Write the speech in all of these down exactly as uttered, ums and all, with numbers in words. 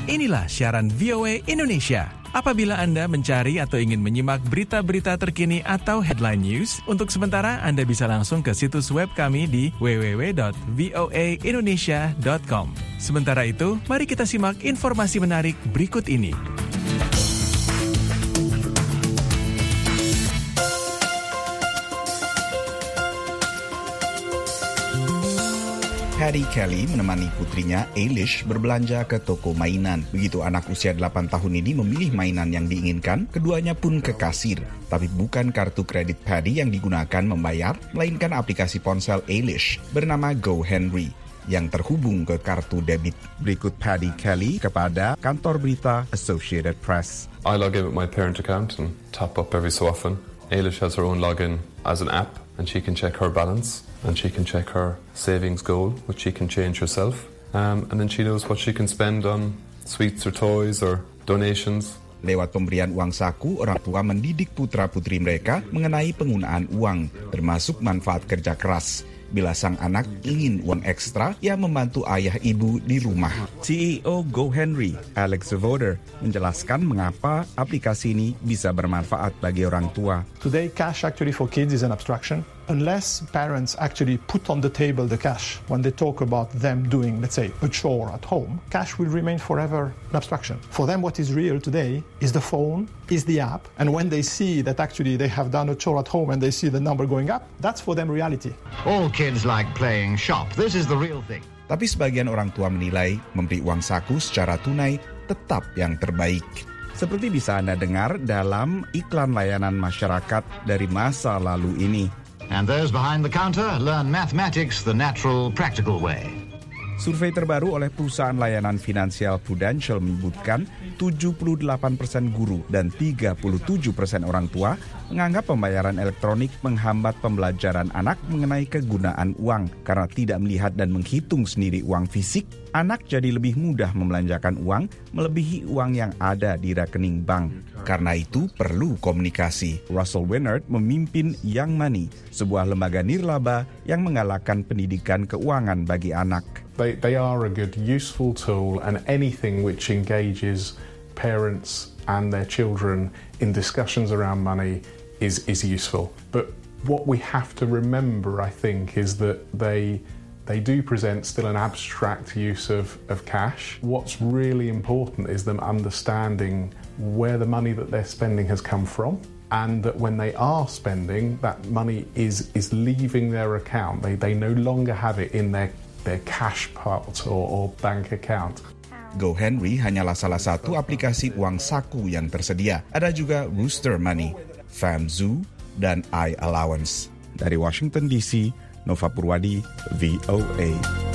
Inilah siaran V O A Indonesia. Apabila Anda mencari atau ingin menyimak berita-berita terkini atau headline news, untuk sementara Anda bisa langsung ke situs web kami di w w w dot voa indonesia dot com. Sementara itu, mari kita simak informasi menarik berikut ini. Paddy Kelly menemani putrinya Eilish berbelanja ke toko mainan. Begitu anak usia delapan tahun ini memilih mainan yang diinginkan, keduanya pun ke kasir. Tapi bukan kartu kredit Paddy yang digunakan membayar, melainkan aplikasi ponsel Eilish bernama GoHenry yang terhubung ke kartu debit. Berikut Paddy Kelly kepada kantor berita Associated Press. I log in with my parent account and top up every so often. Eilish has her own login as an app, and she can check her balance, and she can check her savings goal, which she can change herself. Um, and then she knows what she can spend on sweets or toys or donations. Lewat pemberian uang saku, orang tua mendidik putra-putri mereka mengenai penggunaan uang, termasuk manfaat kerja keras. Bila sang anak ingin uang ekstra, ia membantu ayah ibu di rumah. C E O GoHenry, Alex Voder, menjelaskan mengapa aplikasi ini bisa bermanfaat bagi orang tua. Today, cash actually for kids is an abstraction. Unless parents actually put on the table the cash when they talk about them doing, let's say, a chore at home, cash will remain forever an abstraction. For them, what is real today is the phone, is the app, and when they see that actually they have done a chore at home and they see the number going up, that's for them reality. All kids like playing shop. This is the real thing. Tapi sebagian orang tua menilai memberi uang saku secara tunai tetap yang terbaik. Seperti bisa Anda dengar dalam iklan layanan masyarakat dari masa lalu ini. And those behind the counter learn mathematics the natural, practical way. Survei terbaru oleh perusahaan layanan finansial Prudential menyebutkan tujuh puluh delapan persen guru dan tiga puluh tujuh persen orang tua menganggap pembayaran elektronik menghambat pembelajaran anak mengenai kegunaan uang. Karena tidak melihat dan menghitung sendiri uang fisik, anak jadi lebih mudah membelanjakan uang melebihi uang yang ada di rekening bank. Karena itu perlu komunikasi. Russell Winard memimpin Young Money, sebuah lembaga nirlaba yang menggalakkan pendidikan keuangan bagi anak. They, they are a good, useful tool, and anything which engages parents and their children in discussions around money is, is useful. But what we have to remember, I think, is that they they do present still an abstract use of, of cash. What's really important is them understanding where the money that they're spending has come from, and that when they are spending, that money is, is leaving their account. They, they no longer have it in their their cash pot or, or bank account. GoHenry hanyalah salah satu aplikasi uang saku yang tersedia. Ada juga Rooster Money, FamZoo, dan iAllowance. Dari Washington D C, Nova Purwadi, V O A.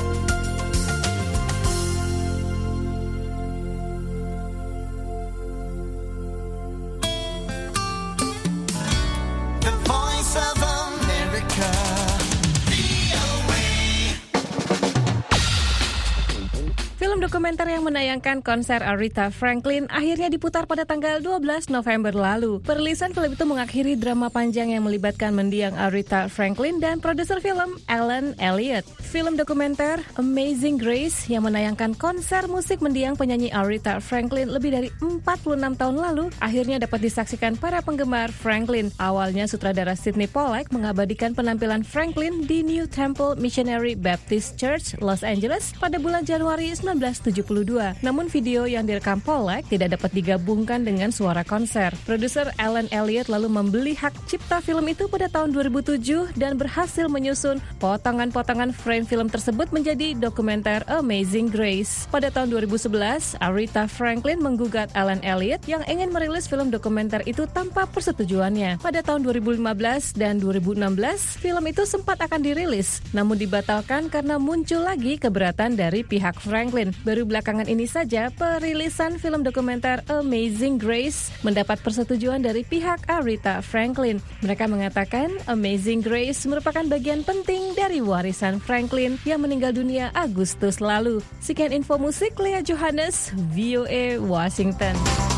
Dokumenter yang menayangkan konser Aretha Franklin akhirnya diputar pada tanggal dua belas November lalu. Perilisan film itu mengakhiri drama panjang yang melibatkan mendiang Aretha Franklin dan produser film Alan Elliott. Film dokumenter Amazing Grace yang menayangkan konser musik mendiang penyanyi Aretha Franklin lebih dari empat puluh enam tahun lalu akhirnya dapat disaksikan para penggemar Franklin. Awalnya sutradara Sidney Pollack mengabadikan penampilan Franklin di New Temple Missionary Baptist Church, Los Angeles pada bulan Januari seribu sembilan ratus tujuh puluh dua. Namun video yang direkam Pollack tidak dapat digabungkan dengan suara konser. Produser Alan Elliott lalu membeli hak cipta film itu pada tahun dua ribu tujuh dan berhasil menyusun potongan-potongan frame film tersebut menjadi dokumenter Amazing Grace. Pada tahun dua ribu sebelas, Aretha Franklin menggugat Alan Elliott yang ingin merilis film dokumenter itu tanpa persetujuannya. Pada tahun dua ribu lima belas dan dua ribu enam belas, film itu sempat akan dirilis, namun dibatalkan karena muncul lagi keberatan dari pihak Franklin. Baru belakangan ini saja perilisan film dokumenter Amazing Grace mendapat persetujuan dari pihak Aretha Franklin. Mereka mengatakan Amazing Grace merupakan bagian penting dari warisan Franklin yang meninggal dunia Agustus lalu. Sekian info musik, Lea Johannes, V O A Washington.